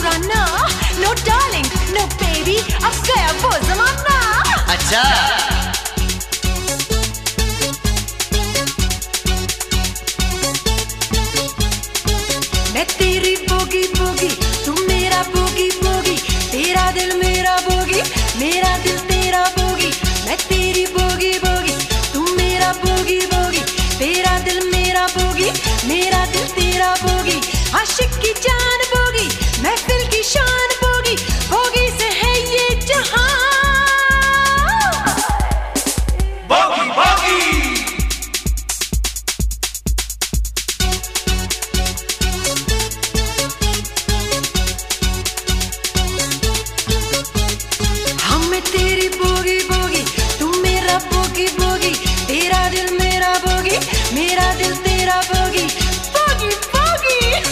पुराना, no darling, no baby, अब गया वो जमाना। अच्छा मैं तेरी बोगी बोगी, तू मेरा बोगी बोगी, तेरा दिल मेरा बोगी, मेरा दिल तेरा बोगी। मैं तेरी बोगी बोगी, तू मेरा बोगी बोगी, तेरा दिल मेरा बोगी, मेरा दिल तेरा बोगी। आशिक की जान बोगी, महफिल की शान बोगी, बोगी से है ये जहां। बोगी बोगी मैं तेरी बोगी बोगी, तू मेरा बोगी बोगी, तेरा दिल मेरा बोगी, मेरा दिल तेरा बोगी। बोगी बोगी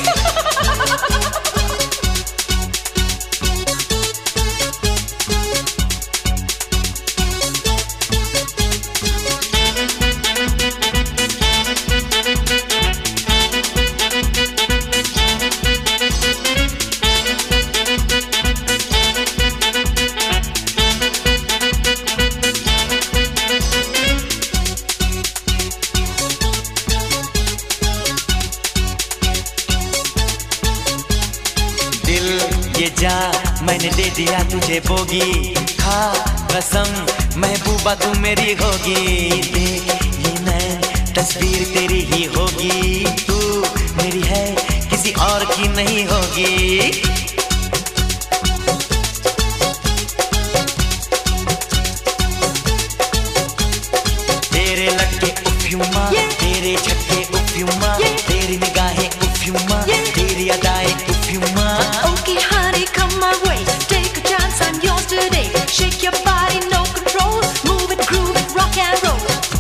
ये जा मैंने दे दिया तुझे बोगी, खा कसम महबूबा तू मेरी होगी। देख ये नैन तस्वीर तेरी ही होगी, तू मेरी है किसी और की नहीं होगी। तेरे लटके उफ्यूमा, तेरे झटके उफ्यूमा, तेरी निगाहें उफ्यूमा, तेरी अदाएं उफ्यूमा। Okay honey, come my way, take a chance, I'm yours today. Shake your body, no control, move it, groove it, rock and roll.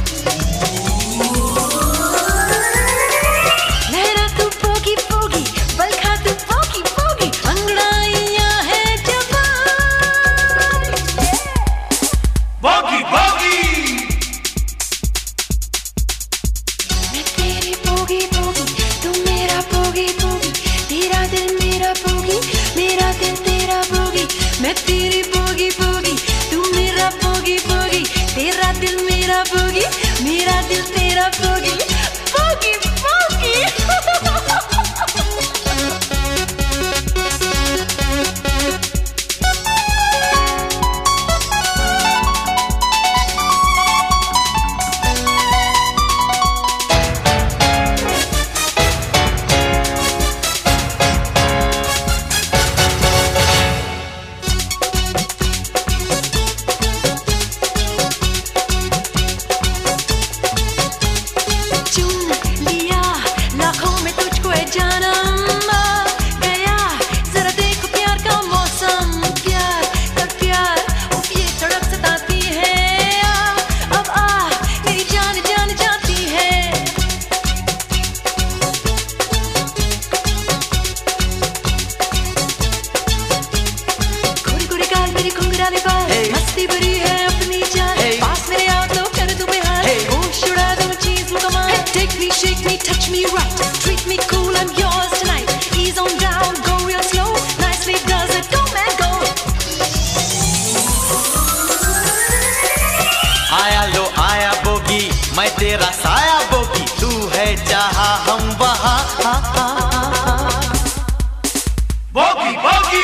लहरा तू बोगी बोगी, बल खा तू बोगी बोगी, अंगड़ाइयां है जवान। बोगी बोगी मैं तेरी बोगी बोगी, तू मेरा बोगी बोगी, तेरा दिल मेरा बोगी, मेरा दिल तेरा बोगी। मैं तेरी बोगी बोगी, तू मेरा बोगी बोगी, तेरा दिल मेरा बोगी, मेरा दिल तेरा बोगी। बोगी बोगी मस्ती भरी है अपनी जान, पास मेरे आ तो कर दूं बेहाल, होश उड़ा दूं चीज मुकम्मल। Take me, shake me, touch me right, treat me cool, I'm yours tonight. Ease on down, go real slow, nicely does it, go man go. आया लो आया बोगी, मैं तेरा साया बोगी, तू है जहां हम वहां। बोगी बोगी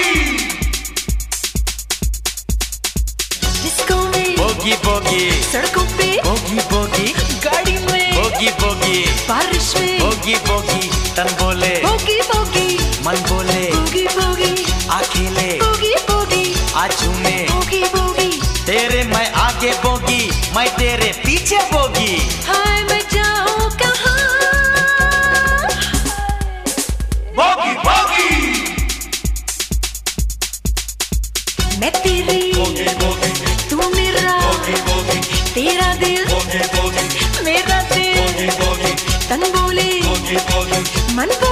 डिस्को में बोगी बोगी, सड़कों पे बोगी बोगी, गाड़ी में बोगी बोगी, बारिश में बोगी बोगी, तन बोले बोगी बोगी, मन बोले बोगी बोगी, आ खेले बोगी बोगी, आज झूमे बोगी बोगी। तेरे मैं आगे बोगी, मैं तेरे पीछे बोगी। हाय मैं जाऊं कहां? बोगी बोगी मैं तेरी बोगी बोगी, तू मेरा बोगी बोगी, तेरा दिल बोगी बोगी, मेरा दिल बोगी बोगी, तन बोले बोगी बोगी, मन बोले